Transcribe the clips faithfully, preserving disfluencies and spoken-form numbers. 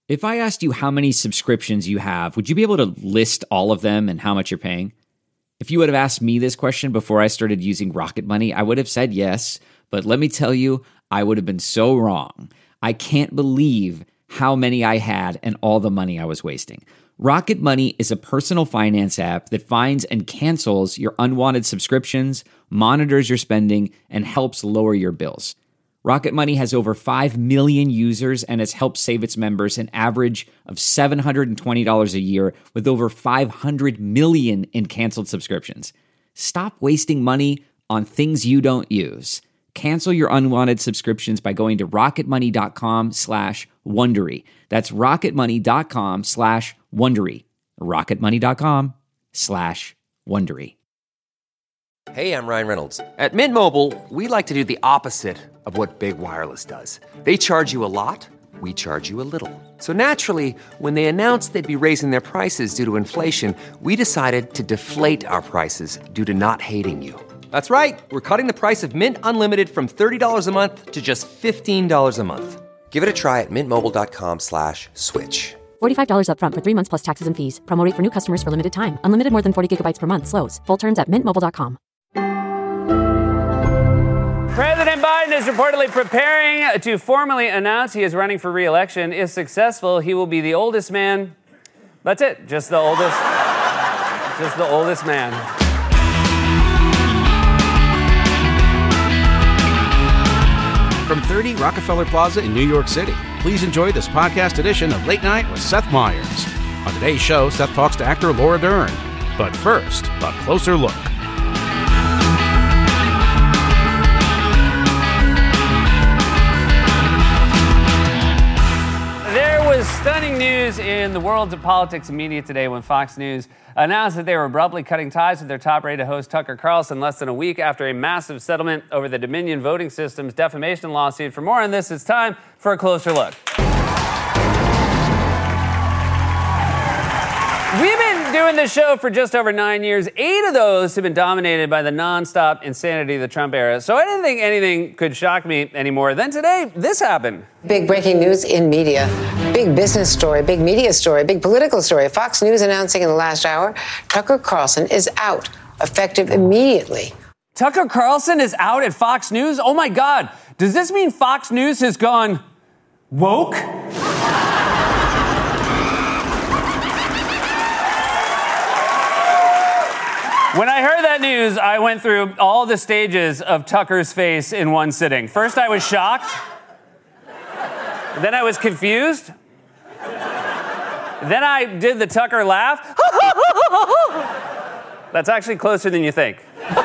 If I asked you how many subscriptions you have, would you be able to list all of them and how much you're paying? If you would have asked me this question before I started using Rocket Money, I would have said yes, but let me tell you, I would have been so wrong. I can't believe how many I had and all the money I was wasting. Rocket Money is a personal finance app that finds and cancels your unwanted subscriptions, monitors your spending, and helps lower your bills. Rocket Money has over five million users and has helped save its members an average of seven hundred twenty dollars a year with over five hundred million in canceled subscriptions. Stop wasting money on things you don't use. Cancel your unwanted subscriptions by going to rocketmoney.com slash Wondery. That's rocketmoney.com slash Wondery. rocketmoney.com slash Wondery. Hey, I'm Ryan Reynolds. At Mint Mobile, we like to do the opposite of what Big Wireless does. They charge you a lot, we charge you a little. So naturally, when they announced they'd be raising their prices due to inflation, we decided to deflate our prices due to not hating you. That's right. We're cutting the price of Mint Unlimited from thirty dollars a month to just fifteen dollars a month. Give it a try at mintmobile.com slash switch. forty-five dollars up front for three months plus taxes and fees. Promo rate for new customers for limited time. Unlimited more than forty gigabytes per month slows. Full terms at mint mobile dot com. President Biden is reportedly preparing to formally announce he is running for re-election. If successful, he will be the oldest man. That's it. Just the oldest. Just the oldest man. From thirty Rockefeller Plaza in New York City, please enjoy this podcast edition of Late Night with Seth Meyers. On today's show, Seth talks to actor Laura Dern. But first, a closer look. There was stunning news in the world of politics and media today when Fox News announced that they were abruptly cutting ties with their top-rated host Tucker Carlson less than a week after a massive settlement over the Dominion voting system's defamation lawsuit. For more on this, it's time for a closer look. We've been doing this show for just over nine years. Eight of those have been dominated by the nonstop insanity of the Trump era. So I didn't think anything could shock me anymore. Then today, this happened. Big breaking news in media. Big business story, big media story, big political story. Fox News announcing in the last hour, Tucker Carlson is out, effective immediately. Tucker Carlson is out at Fox News? Oh my God. Does this mean Fox News has gone woke? When I heard that news, I went through all the stages of Tucker's face in one sitting. First, I was shocked. Then I was confused. Then I did the Tucker laugh. That's actually closer than you think.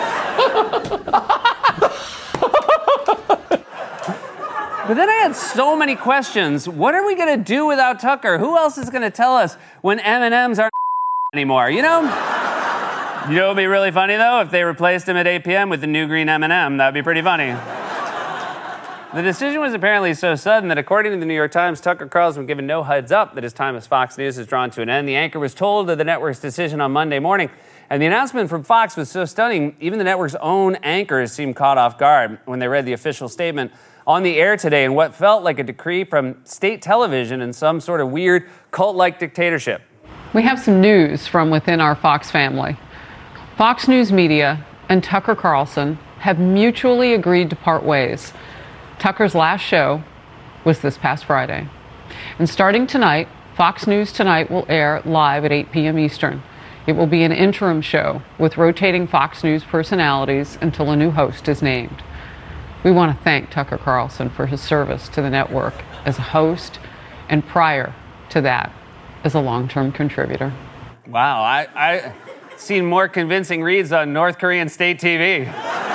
But then I had so many questions. What are we going to do without Tucker? Who else is going to tell us when M and M's aren't anymore? You know? You know what would be really funny, though? If they replaced him at eight p.m. with the new green M and M. That would be pretty funny. The decision was apparently so sudden that, according to the New York Times, Tucker Carlson was given no heads up that his time as Fox News is drawn to an end. The anchor was told of the network's decision on Monday morning, and the announcement from Fox was so stunning, even the network's own anchors seemed caught off guard when they read the official statement on the air today in what felt like a decree from state television in some sort of weird cult-like dictatorship. We have some news from within our Fox family. Fox News Media and Tucker Carlson have mutually agreed to part ways. Tucker's last show was this past Friday. And starting tonight, Fox News Tonight will air live at eight p.m. Eastern. It will be an interim show with rotating Fox News personalities until a new host is named. We want to thank Tucker Carlson for his service to the network as a host and prior to that as a long-term contributor. Wow, I... I... seen more convincing reads on North Korean state T V.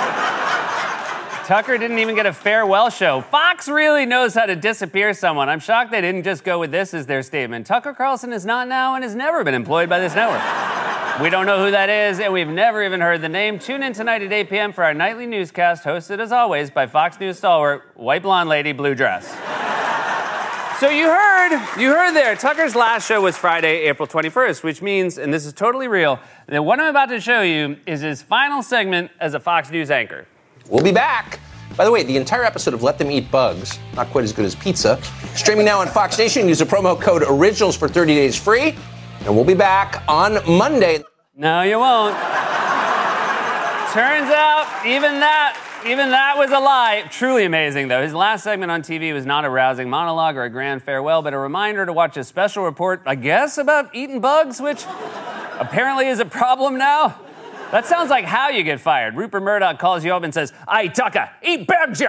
Tucker didn't even get a farewell show. Fox really knows how to disappear someone. I'm shocked they didn't just go with this as their statement. Tucker Carlson is not now and has never been employed by this network. We don't know who that is, and we've never even heard the name. Tune in tonight at eight p.m. for our nightly newscast, hosted as always by Fox News stalwart, white blonde lady, blue dress. So you heard, you heard there, Tucker's last show was Friday, April twenty-first, which means, and this is totally real, that what I'm about to show you is his final segment as a Fox News anchor. We'll be back. By the way, the entire episode of Let Them Eat Bugs, not quite as good as pizza, streaming now on Fox Nation. Use the promo code ORIGINALS for thirty days free. And we'll be back on Monday. No, you won't. Turns out, even that, even that was a lie. Truly amazing, though. His last segment on T V was not a rousing monologue or a grand farewell, but a reminder to watch a special report, I guess, about eating bugs, which apparently is a problem now. That sounds like how you get fired. Rupert Murdoch calls you up and says, "Hey, Tucker, eat bugs, you."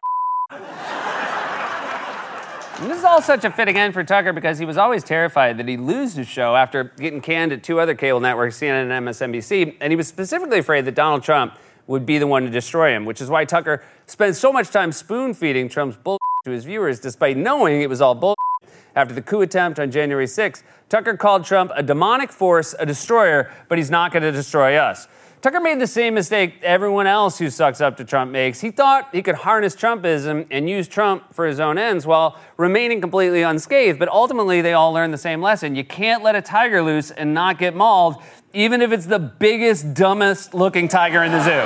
And this is all such a fitting end for Tucker because he was always terrified that he'd lose his show after getting canned at two other cable networks, C N N and M S N B C, and he was specifically afraid that Donald Trump would be the one to destroy him, which is why Tucker spends so much time spoon-feeding Trump's bullshit to his viewers, despite knowing it was all bullshit. After the coup attempt on January sixth, Tucker called Trump a demonic force, a destroyer, but he's not going to destroy us. Tucker made the same mistake everyone else who sucks up to Trump makes. He thought he could harness Trumpism and use Trump for his own ends while remaining completely unscathed. But ultimately, they all learned the same lesson. You can't let a tiger loose and not get mauled, even if it's the biggest, dumbest looking tiger in the zoo.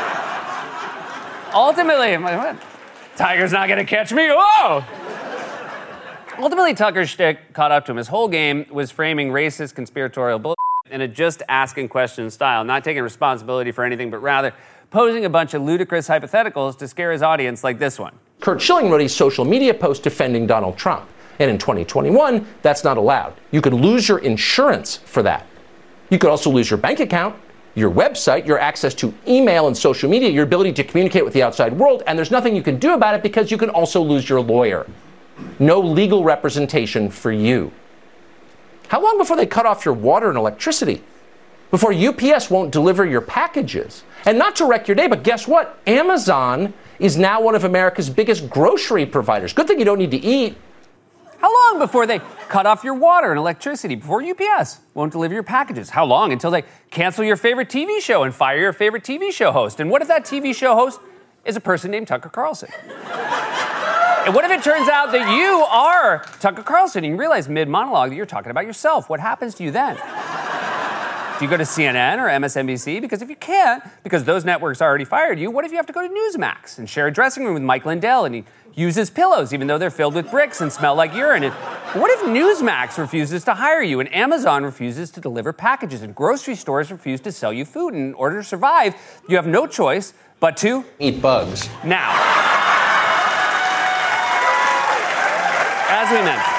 Ultimately, I'm like, what? Tiger's not going to catch me. Whoa! Ultimately, Tucker's shtick caught up to him. His whole game was framing racist, conspiratorial bullshit in a just asking questions style, not taking responsibility for anything, but rather posing a bunch of ludicrous hypotheticals to scare his audience like this one. Kurt Schilling wrote a social media post defending Donald Trump. And in twenty twenty-one, that's not allowed. You could lose your insurance for that. You could also lose your bank account, your website, your access to email and social media, your ability to communicate with the outside world, and there's nothing you can do about it because you can also lose your lawyer. No legal representation for you. How long before they cut off your water and electricity? Before U P S won't deliver your packages? And not to wreck your day, but guess what? Amazon is now one of America's biggest grocery providers. Good thing you don't need to eat. How long before they cut off your water and electricity? Before U P S won't deliver your packages? How long until they cancel your favorite T V show and fire your favorite T V show host? And what if that T V show host is a person named Tucker Carlson? And what if it turns out that you are Tucker Carlson and you realize mid-monologue that you're talking about yourself? What happens to you then? Do you go to C N N or M S N B C? Because if you can't, because those networks already fired you, what if you have to go to Newsmax and share a dressing room with Mike Lindell and he uses pillows even though they're filled with bricks and smell like urine? And what if Newsmax refuses to hire you and Amazon refuses to deliver packages and grocery stores refuse to sell you food? And in order to survive, you have no choice but to eat bugs. Now, as we mentioned,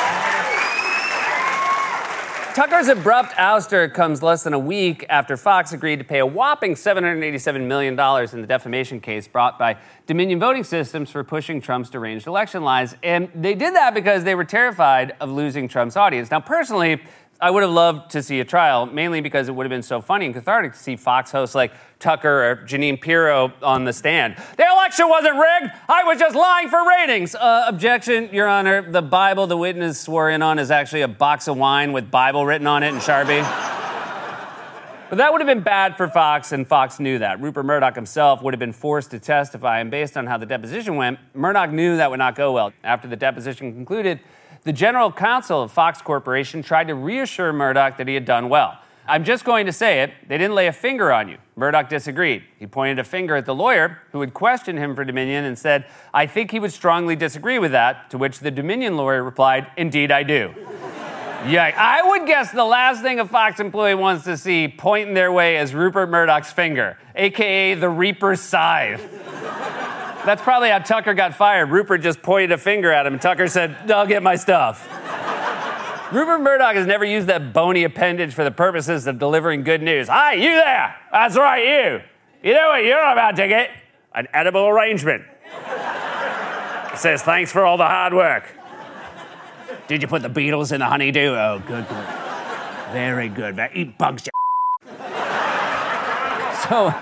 Tucker's abrupt ouster comes less than a week after Fox agreed to pay a whopping seven hundred eighty-seven million dollars in the defamation case brought by Dominion Voting Systems for pushing Trump's deranged election lies. And they did that because they were terrified of losing Trump's audience. Now, personally, I would have loved to see a trial, mainly because it would have been so funny and cathartic to see Fox hosts like Tucker or Jeanine Pirro on the stand. The election wasn't rigged. I was just lying for ratings. Uh, objection, Your Honor. The Bible the witness swore in on is actually a box of wine with Bible written on it in Sharpie. But that would have been bad for Fox, and Fox knew that. Rupert Murdoch himself would have been forced to testify, and based on how the deposition went, Murdoch knew that would not go well. After the deposition concluded, the general counsel of Fox Corporation tried to reassure Murdoch that he had done well. I'm just going to say it, they didn't lay a finger on you. Murdoch disagreed. He pointed a finger at the lawyer who had questioned him for Dominion and said, I think he would strongly disagree with that, to which the Dominion lawyer replied, indeed I do. Yeah, I would guess the last thing a Fox employee wants to see pointing their way is Rupert Murdoch's finger, a k a the Reaper's scythe. That's probably how Tucker got fired. Rupert just pointed a finger at him, and Tucker said, I'll get my stuff. Rupert Murdoch has never used that bony appendage for the purposes of delivering good news. Hi, you there! That's right, you! You know what you're about to get? An edible arrangement. It says, thanks for all the hard work. Did you put the Beatles in the honeydew? Oh, good, good. Very good. Eat bugs, you So...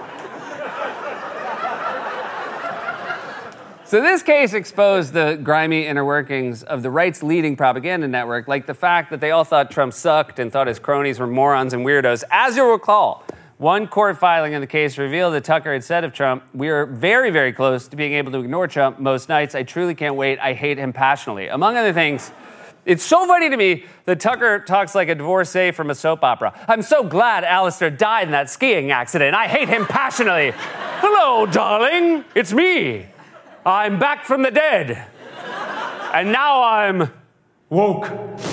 So this case exposed the grimy inner workings of the right's leading propaganda network, like the fact that they all thought Trump sucked and thought his cronies were morons and weirdos. As you'll recall, one court filing in the case revealed that Tucker had said of Trump, we are very, very close to being able to ignore Trump most nights. I truly can't wait. I hate him passionately. Among other things, it's so funny to me that Tucker talks like a divorcee from a soap opera. I'm so glad Alistair died in that skiing accident. I hate him passionately. Hello, darling. It's me. I'm back from the dead. And now I'm woke.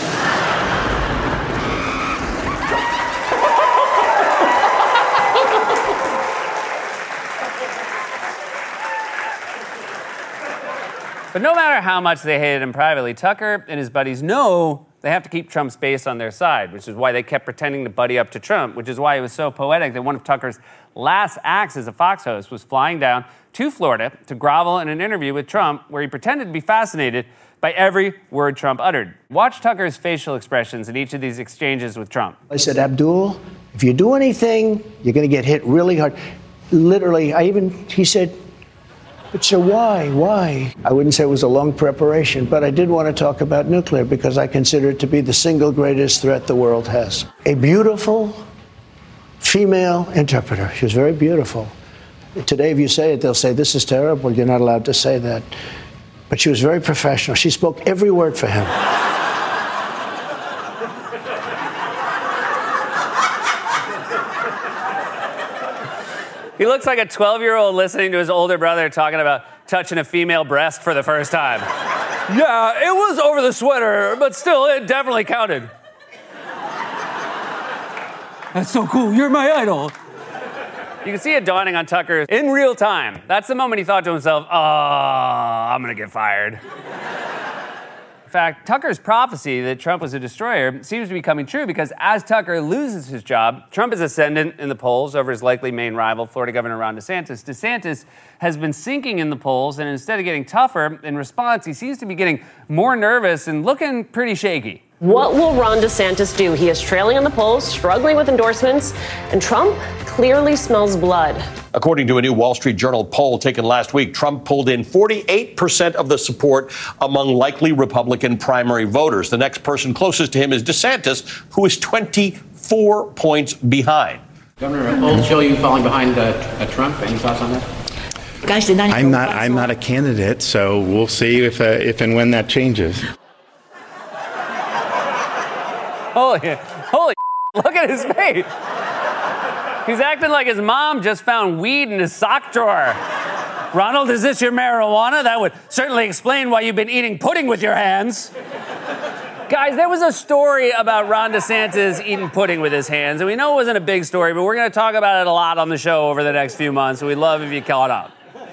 But no matter how much they hated him privately, Tucker and his buddies know they have to keep Trump's base on their side, which is why they kept pretending to buddy up to Trump, which is why it was so poetic that one of Tucker's last acts as a Fox host was flying down to Florida to grovel in an interview with Trump where he pretended to be fascinated by every word Trump uttered. Watch Tucker's facial expressions in each of these exchanges with Trump. I said, Abdul, if you do anything, you're going to get hit really hard. Literally, I even, he said, but so why, why? I wouldn't say it was a long preparation, but I did want to talk about nuclear because I consider it to be the single greatest threat the world has. A beautiful female interpreter. She was very beautiful. Today, if you say it, they'll say, this is terrible. You're not allowed to say that. But she was very professional. She spoke every word for him. He looks like a twelve-year-old listening to his older brother talking about touching a female breast for the first time. Yeah, it was over the sweater, but still, it definitely counted. That's so cool. You're my idol. You can see it dawning on Tucker in real time. That's the moment he thought to himself, oh, I'm going to get fired. In fact, Tucker's prophecy that Trump was a destroyer seems to be coming true because as Tucker loses his job, Trump is ascendant in the polls over his likely main rival, Florida Governor Ron DeSantis. DeSantis has been sinking in the polls, and instead of getting tougher, in response, he seems to be getting more nervous and looking pretty shaky. What will Ron DeSantis do? He is trailing in the polls, struggling with endorsements, and Trump clearly smells blood. According to a new Wall Street Journal poll taken last week, Trump pulled in forty-eight percent of the support among likely Republican primary voters. The next person closest to him is DeSantis, who is twenty-four points behind. Governor, polls show you falling behind uh, uh, Trump. Any thoughts on that? Guys, did not I'm not. I'm not a candidate, so we'll see if uh, if and when that changes. Holy, holy! Look at his face. He's acting like his mom just found weed in his sock drawer. Ronald, is this your marijuana? That would certainly explain why you've been eating pudding with your hands. Guys, there was a story about Ron DeSantis eating pudding with his hands, and we know it wasn't a big story, but we're going to talk about it a lot on the show over the next few months, so we'd love if you caught up.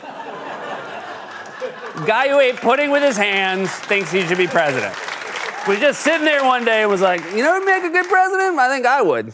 Guy who ate pudding with his hands thinks he should be president. Was just sitting there one day and was like, you know who'd make a good president? I think I would.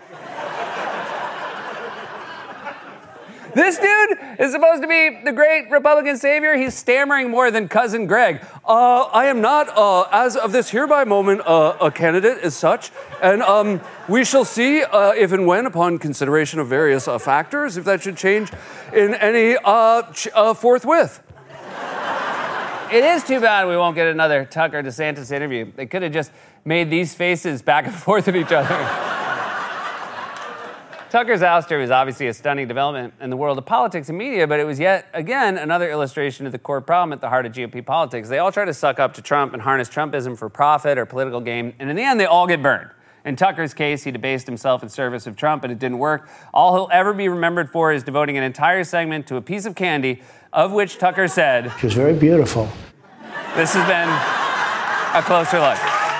This dude is supposed to be the great Republican savior. He's stammering more than Cousin Greg. Uh, I am not, uh, as of this hereby moment, uh, a candidate as such. And um, we shall see uh, if and when, upon consideration of various uh, factors, if that should change in any uh, ch- uh, forthwith. It is too bad we won't get another Tucker DeSantis interview. They could have just made these faces back and forth at each other. Tucker's ouster was obviously a stunning development in the world of politics and media, but it was yet again another illustration of the core problem at the heart of G O P politics. They all try to suck up to Trump and harness Trumpism for profit or political gain, and in the end, they all get burned. In Tucker's case, he debased himself in service of Trump, and it didn't work. All he'll ever be remembered for is devoting an entire segment to a piece of candy, of which Tucker said, she was very beautiful. This has been a closer look.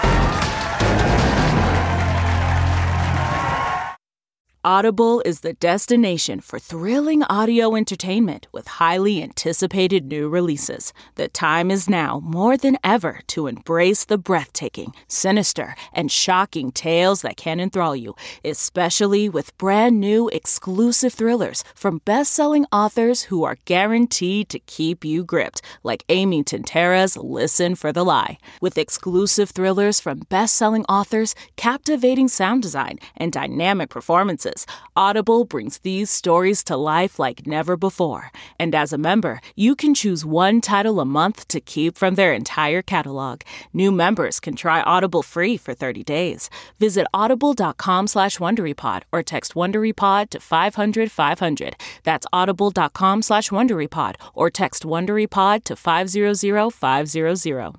Audible is the destination for thrilling audio entertainment with highly anticipated new releases. The time is now more than ever to embrace the breathtaking, sinister, and shocking tales that can enthrall you, especially with brand new exclusive thrillers from best-selling authors who are guaranteed to keep you gripped, like Amy Tintera's Listen for the Lie. With exclusive thrillers from best-selling authors, captivating sound design, and dynamic performances, Audible brings these stories to life like never before. And as a member, you can choose one title a month to keep from their entire catalog. New members can try Audible free for thirty days. Visit audible.com slash WonderyPod or text WonderyPod to five hundred five hundred. That's audible.com slash WonderyPod or text WonderyPod to five hundred five hundred.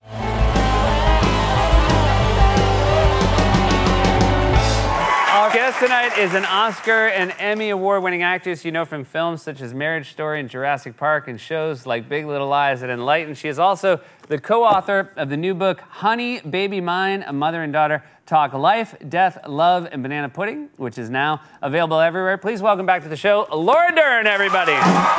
Our guest guest tonight is an Oscar and Emmy Award-winning actress you know from films such as Marriage Story and Jurassic Park and shows like Big Little Lies and Enlightened. She is also the co-author of the new book, Honey, Baby Mine, A Mother and Daughter Talk Life, Death, Love, and Banana Pudding, which is now available everywhere. Please welcome back to the show, Laura Dern, everybody.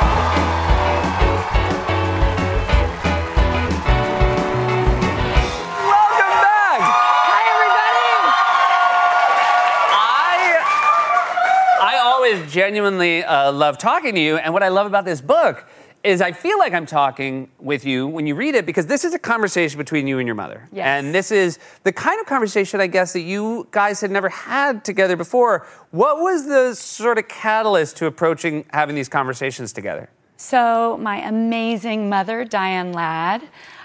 Genuinely uh, love talking to you, and what I love about this book is I feel like I'm talking with you when you read it, because this is a conversation between you and your mother. Yes. And this is the kind of conversation, I guess, that you guys had never had together before. What was the sort of catalyst to approaching having these conversations together? So my amazing mother, Diane Ladd,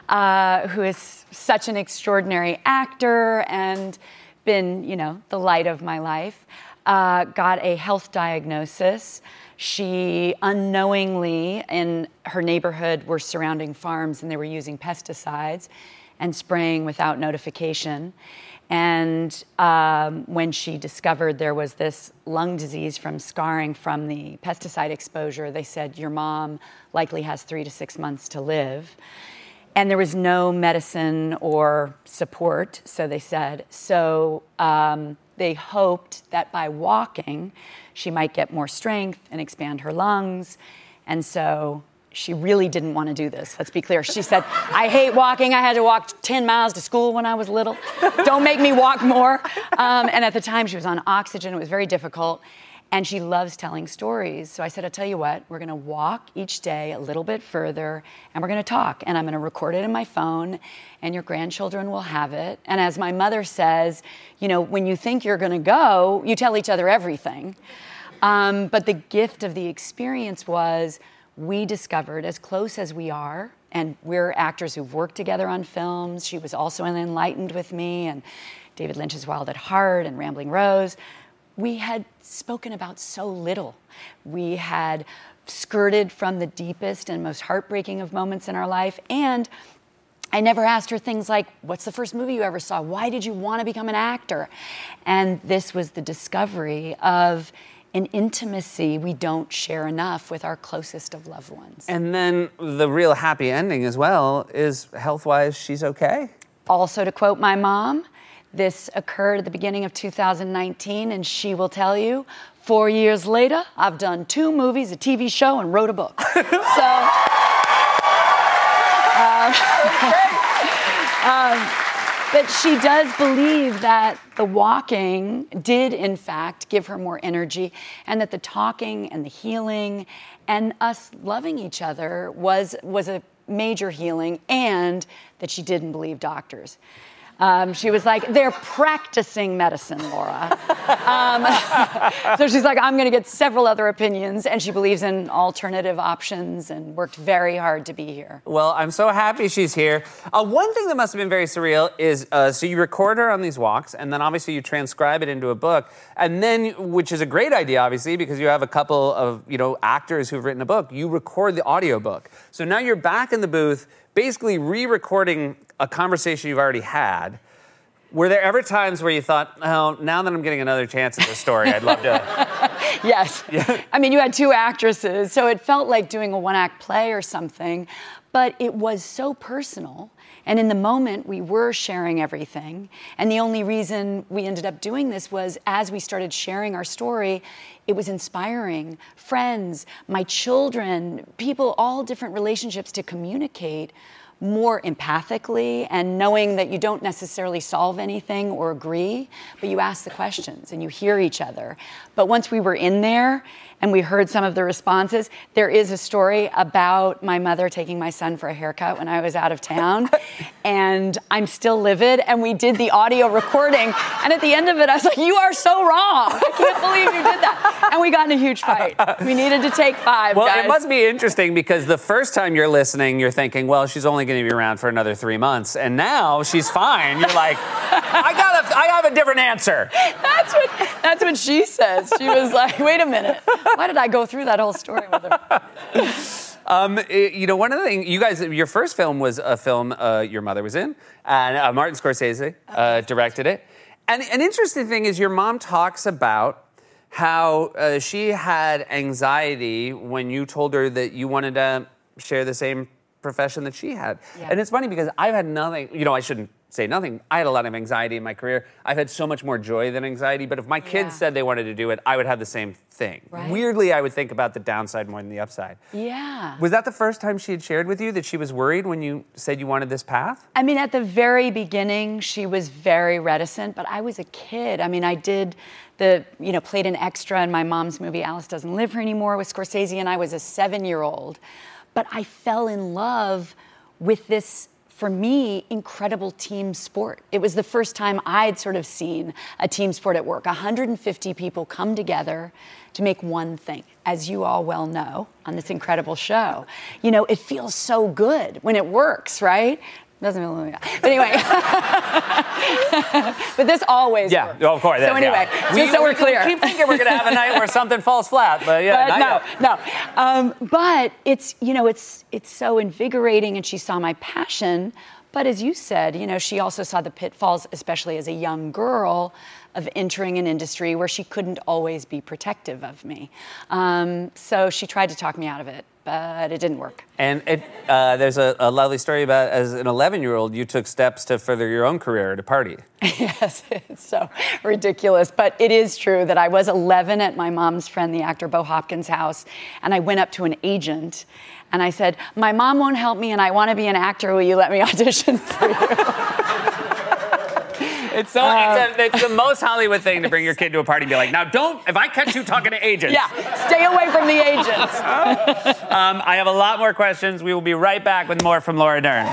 uh, who is such an extraordinary actor and been, you know, the light of my life, Uh, got a health diagnosis. She unknowingly, in her neighborhood, were surrounding farms and they were using pesticides and spraying without notification. And um, when she discovered there was this lung disease from scarring from the pesticide exposure, they said, your mom likely has three to six months to live. And there was no medicine or support, so they said. So um, they hoped that by walking, she might get more strength and expand her lungs. And so she really didn't want to do this. Let's be clear. She said, I hate walking. I had to walk ten miles to school when I was little. Don't make me walk more. Um, and at the time, she was on oxygen. It was very difficult. And she loves telling stories. So I said, I'll tell you what, we're going to walk each day a little bit further, and we're going to talk. And I'm going to record it in my phone, and your grandchildren will have it. And as my mother says, you know, when you think you're going to go, you tell each other everything. Um, but the gift of the experience was we discovered, as close as we are, and we're actors who've worked together on films. She was also in Enlightened with me, and David Lynch's Wild at Heart and Rambling Rose. We had spoken about so little. We had skirted from the deepest and most heartbreaking of moments in our life. And I never asked her things like, what's the first movie you ever saw? Why did you want to become an actor? And this was the discovery of an intimacy we don't share enough with our closest of loved ones. And then the real happy ending as well is, health-wise, she's okay? Also, to quote my mom, this occurred at the beginning of two thousand nineteen, and she will tell you, four years later, I've done two movies, a T V show, and wrote a book. so, um, um, but she does believe that the walking did, in fact, give her more energy, and that the talking and the healing and us loving each other was, was a major healing, and that she didn't believe doctors. Um, she was like, they're practicing medicine, Laura. Um, so she's like, I'm going to get several other opinions, and she believes in alternative options and worked very hard to be here. Well, I'm so happy she's here. Uh, one thing that must have been very surreal is, uh, so you record her on these walks, and then obviously you transcribe it into a book, and then, which is a great idea, obviously, because you have a couple of, you know, actors who've written a book. You record the audiobook. So now you're back in the booth, basically re-recording a conversation you've already had. Were there ever times where you thought, oh, now that I'm getting another chance at this story, I'd love to... Yes. Yeah. I mean, you had two actresses, so it felt like doing a one-act play or something, but it was so personal. And in the moment, we were sharing everything. And the only reason we ended up doing this was as we started sharing our story, it was inspiring friends, my children, people, all different relationships to communicate more empathically, and knowing that you don't necessarily solve anything or agree, but you ask the questions and you hear each other. But once we were in there and we heard some of the responses, there is a story about my mother taking my son for a haircut when I was out of town, and I'm still livid, and we did the audio recording, and at the end of it, I was like, you are so wrong. I can't believe you did that. And we got in a huge fight. We needed to take five, Well, guys. it must be interesting because the first time you're listening, you're thinking, well, she's only going to be around for another three months. And now she's fine. You're like, I got a, I have a different answer. That's what, that's what she says. She was like, wait a minute. Why did I go through that whole story with her? Um, it, you know, one of the things, you guys, your first film was a film uh, your mother was in, and uh, Martin Scorsese uh, directed it. And an interesting thing is your mom talks about how uh, she had anxiety when you told her that you wanted to share the same profession that she had. Yeah. And it's funny because I've had nothing, you know, I shouldn't say nothing. I had a lot of anxiety in my career. I've had so much more joy than anxiety, but if my kids yeah. said they wanted to do it, I would have the same thing. Right. Weirdly, I would think about the downside more than the upside. Yeah. Was that the first time she had shared with you that she was worried when you said you wanted this path? I mean, at the very beginning, she was very reticent, but I was a kid. I mean, I did the, you know, played an extra in my mom's movie, Alice Doesn't Live Here Anymore, with Scorsese, and I was a seven-year-old. But I fell in love with this, for me, incredible team sport. It was the first time I'd sort of seen a team sport at work. one hundred fifty people come together to make one thing, as you all well know on this incredible show. You know, it feels so good when it works, right? Doesn't really, but anyway. But this always yeah, works. Yeah, of course. So anyway, yeah. just we, so we're we clear. keep thinking we're going to have a night where something falls flat, but yeah. But no, yet. no. Um, but it's, you know, it's it's so invigorating, and she saw my passion. But as you said, you know, she also saw the pitfalls, especially as a young girl, of entering an industry where she couldn't always be protective of me. Um, so she tried to talk me out of it, but it didn't work. And it, uh, there's a, a lovely story about, as an eleven-year-old, you took steps to further your own career at a party. Yes, it's so ridiculous. But it is true that I was eleven at my mom's friend, the actor Bo Hopkins' house, and I went up to an agent, and I said, my mom won't help me, and I want to be an actor. Will you let me audition for you? It's so um, it's, a, it's the most Hollywood thing to bring your kid to a party and be like, now don't, if I catch you talking to agents. Yeah, stay away from the agents. um, I have a lot more questions. We will be right back with more from Laura Dern.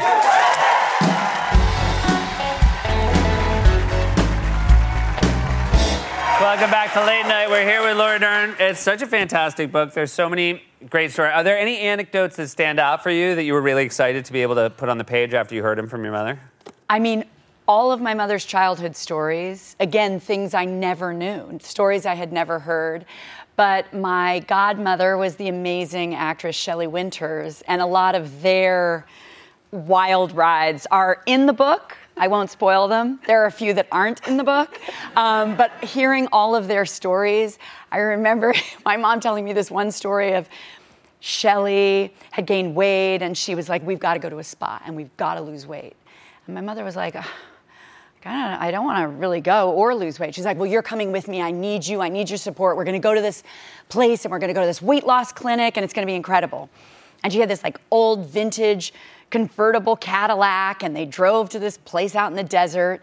Welcome back to Late Night. We're here with Laura Dern. It's such a fantastic book. There's so many great stories. Are there any anecdotes that stand out for you that you were really excited to be able to put on the page after you heard them from your mother? I mean, all of my mother's childhood stories, again, things I never knew, stories I had never heard. But my godmother was the amazing actress Shelley Winters, and a lot of their wild rides are in the book. I won't spoil them. There are a few that aren't in the book. Um, but hearing all of their stories, I remember my mom telling me this one story of Shelley had gained weight, and she was like, we've got to go to a spa, and we've got to lose weight. And my mother was like, I don't want to really go or lose weight. She's like, well, you're coming with me. I need you. I need your support. We're going to go to this place, and we're going to go to this weight loss clinic, and it's going to be incredible. And she had this like old vintage convertible Cadillac, and they drove to this place out in the desert.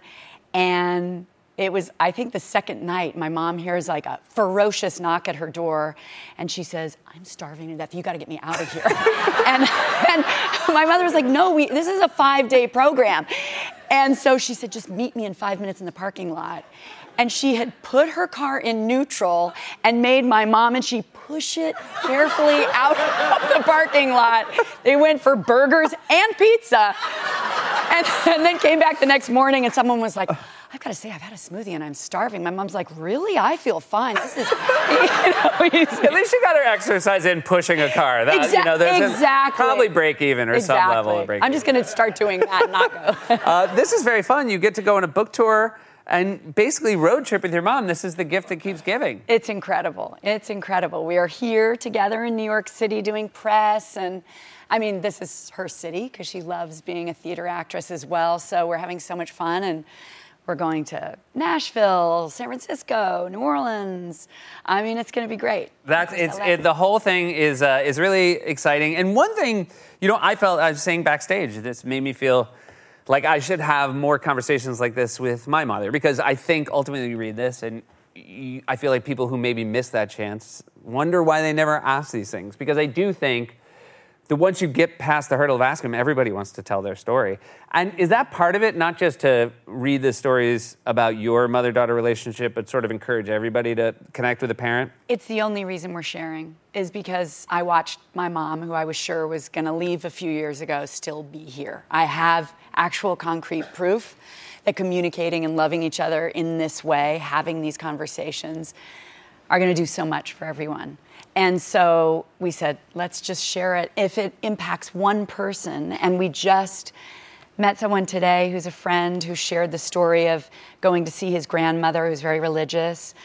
And it was, I think, the second night, my mom hears like a ferocious knock at her door, and she says, I'm starving to death. You got to get me out of here. and, and my mother was like, no, we, this is a five-day program. And so she said, just meet me in five minutes in the parking lot. And she had put her car in neutral and made my mom and she push it carefully out of the parking lot. They went for burgers and pizza. And, and then came back the next morning, and someone was like, I've got to say, I've had a smoothie and I'm starving. My mom's like, really? I feel fine. This is, you know, at least she got her exercise in pushing a car. That, Exa- you know, there's exactly. A, probably break even or exactly. some level of break even. I'm just going to start doing that and not go. uh, this is very fun. You get to go on a book tour and basically road trip with your mom. This is the gift that keeps giving. It's incredible. It's incredible. We are here together in New York City doing press, and I mean, this is her city because she loves being a theater actress as well. So we're having so much fun, and we're going to Nashville, San Francisco, New Orleans. I mean, it's going to be great. That's it's it, the whole thing is uh, is really exciting. And one thing, you know, I felt I was saying backstage, this made me feel like I should have more conversations like this with my mother, because I think ultimately you read this and you, I feel like people who maybe miss that chance wonder why they never ask these things, because I do think that once you get past the hurdle of asking them, everybody wants to tell their story. And is that part of it, not just to read the stories about your mother-daughter relationship, but sort of encourage everybody to connect with a parent? It's the only reason we're sharing, is because I watched my mom, who I was sure was going to leave a few years ago, still be here. I have actual concrete proof that communicating and loving each other in this way, having these conversations, are going to do so much for everyone. And so we said, let's just share it. If it impacts one person, and we just met someone today who's a friend who shared the story of going to see his grandmother, who's very religious,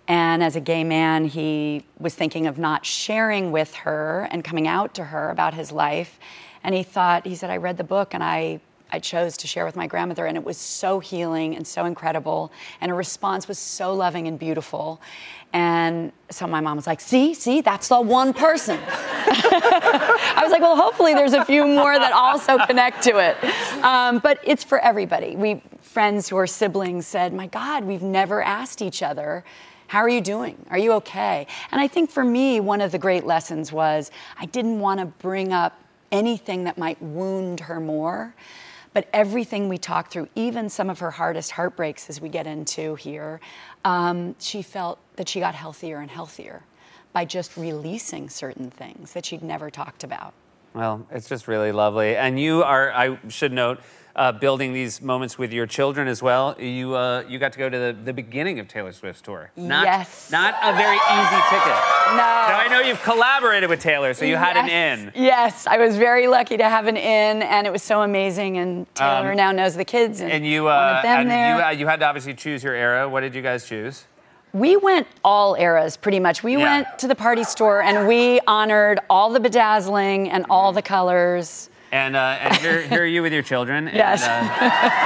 And as a gay man, he was thinking of not sharing with her and coming out to her about his life. And he thought, he said, I read the book and I, I chose to share with my grandmother, and it was so healing and so incredible. And her response was so loving and beautiful. And so my mom was like, see, see, that's the one person. I was like, well, hopefully there's a few more that also connect to it. Um, but it's for everybody. We friends who are siblings said, my God, we've never asked each other, how are you doing? Are you okay? And I think for me, one of the great lessons was I didn't want to bring up anything that might wound her more. But everything we talked through, even some of her hardest heartbreaks as we get into here, um, she felt that she got healthier and healthier by just releasing certain things that she'd never talked about. Well, it's just really lovely. And you are, I should note, uh, building these moments with your children as well. You uh, you got to go to the, the beginning of Taylor Swift's tour. Not, yes. Not a very easy ticket. No. Now, I know you've collaborated with Taylor, so you yes. had an in. Yes, I was very lucky to have an in, and it was so amazing. And Taylor um, now knows the kids, and, and you, uh, wanted them and there. You, uh, you had to obviously choose your era. What did you guys choose? We went all eras, pretty much. We yeah. went to the party store, and we honored all the bedazzling and all the colors. And, uh, and here, here are you with your children. Yes. And, uh,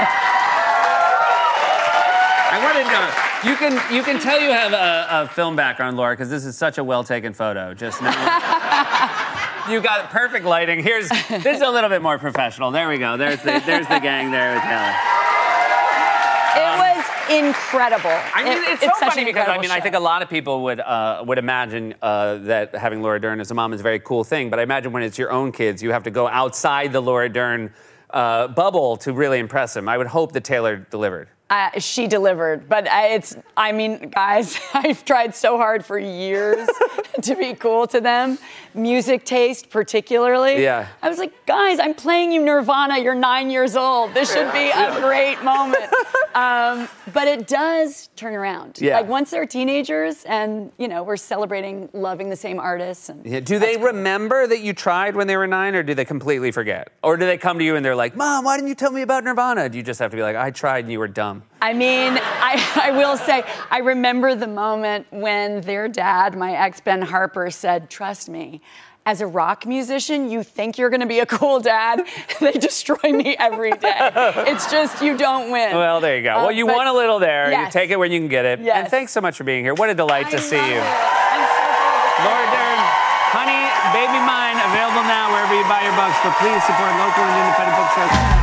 I wanted to, you can, you can tell you have a, a film background, Laura, because this is such a well-taken photo. Just now. You got perfect lighting. Here's, this is a little bit more professional. There we go. There's the, there's the gang there with Taylor. It was incredible. I mean, it, it's so it's funny because I mean, show. I think a lot of people would uh, would imagine uh, that having Laura Dern as a mom is a very cool thing. But I imagine when it's your own kids, you have to go outside the Laura Dern uh, bubble to really impress them. I would hope that Taylor delivered. Uh, she delivered, but I, it's, I mean, guys, I've tried so hard for years to be cool to them. Music taste, particularly. Yeah. I was like, guys, I'm playing you Nirvana. You're nine years old. This should be a great moment. Um, but it does turn around. Yeah. Like once they're teenagers and, you know, we're celebrating loving the same artists. And yeah. Do they remember that you tried when they were nine, or do they completely forget? Or do they come to you and they're like, Mom, why didn't you tell me about Nirvana? Do you just have to be like, I tried and you were dumb? I mean, I, I will say, I remember the moment when their dad, my ex Ben Harper, said, trust me, as a rock musician, you think you're going to be a cool dad. They destroy me every day. It's just, you don't win. Well, there you go. Um, well, you won a little there. Yes. You take it when you can get it. Yes. And thanks so much for being here. What a delight I to see love you. It. I'm so glad Laura Dern, Honey, Baby Mine, available now wherever you buy your books. But please support local and independent bookstores.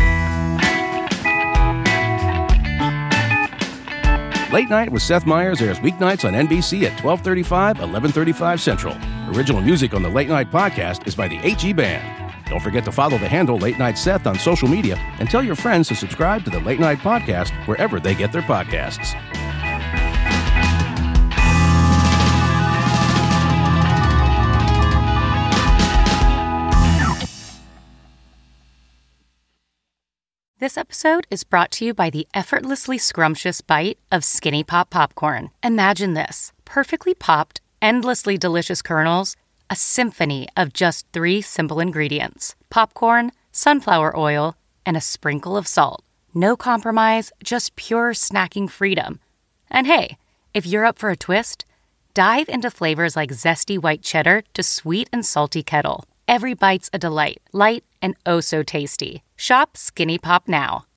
Late Night with Seth Meyers airs weeknights on N B C at twelve thirty-five, eleven thirty-five Central. Original music on the Late Night podcast is by the H E Band. Don't forget to follow the handle Late Night Seth on social media and tell your friends to subscribe to the Late Night podcast wherever they get their podcasts. This episode is brought to you by the effortlessly scrumptious bite of Skinny Pop Popcorn. Imagine this: perfectly popped, endlessly delicious kernels, a symphony of just three simple ingredients: popcorn, sunflower oil, and a sprinkle of salt. No compromise, just pure snacking freedom. And hey, if you're up for a twist, dive into flavors like zesty white cheddar to sweet and salty kettle. Every bite's a delight, light and oh so tasty. Shop Skinny Pop now.